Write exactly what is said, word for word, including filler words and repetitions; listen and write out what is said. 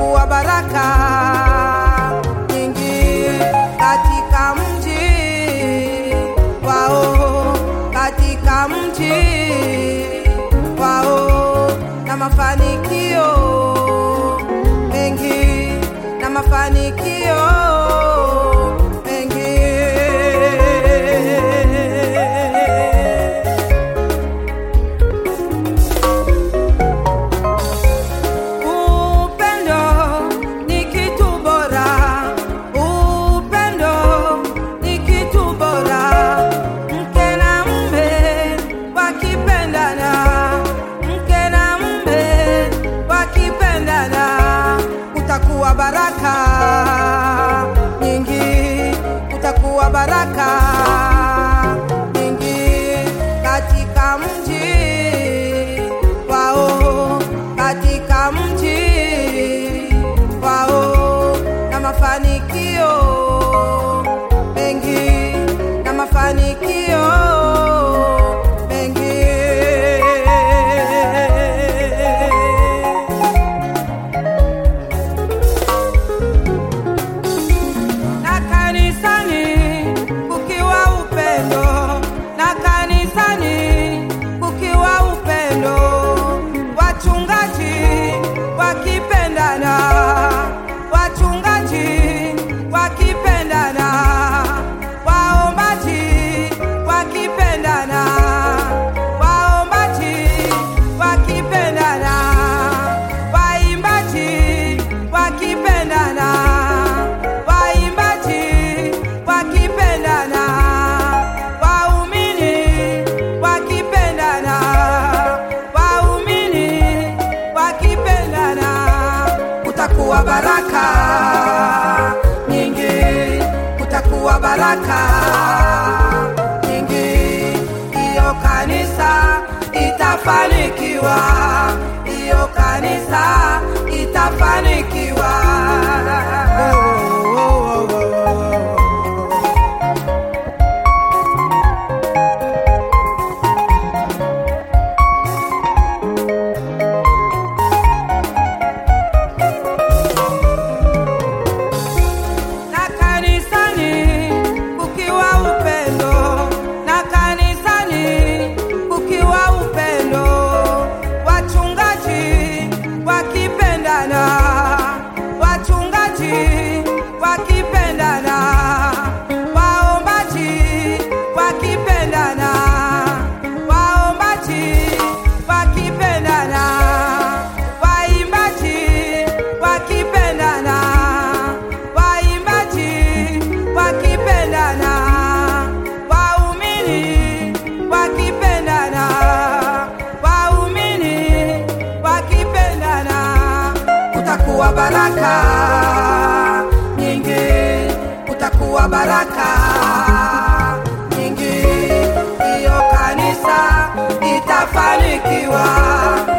kutakuwa baraka nyingi katika mji wao, katika mji wao, na mafanikio mengi, na mafanikio mengi. Upendo ni kitu bora, upendo ni kitu bora. Mke na mume wakipendana, mke na mume wakipendana, kutakuwa baraka nyingi, kutakuwa baraka nyingi katika mji wao, katika mji wao, na mafanikio mengi, na mafanikio mengi. Na kanisani kukiwa upendo, na kanisani kukiwa upendo, wachungaji wakipendana, wachungaji wakipendana, waombaji wakipendana, waombaji wakipendana, waimbaji wakipendana, waimbaji wakipendana, waumini wakipendana, waumini wakipendana, kutakuwa baraka nyingi, kutakuwa baraka nyingi. Iyo kanisa itafanikiwa, iyo kanisa itafanikiwa. Oh, oh, oh, oh, oh. Na kanisani kukiwa upendo, na kanisani kukiwa upendo, wachungaji wakipendana, wachungaji wakipendana, waombaji wakipendana, waombaji wakipendana, waimbaji wakipendana, waimbaji wakipendana, waumini wakipendana, waumini wakipendana, kutakuwa baraka nyingi, kutakuwa baraka nyingi. Iyo kanisa itafanikiwa,